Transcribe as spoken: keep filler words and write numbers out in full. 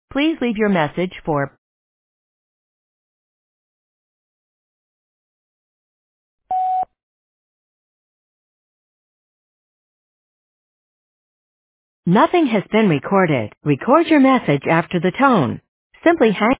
Please leave your message for Nothing has been recorded. Record your message after the tone. Simply hang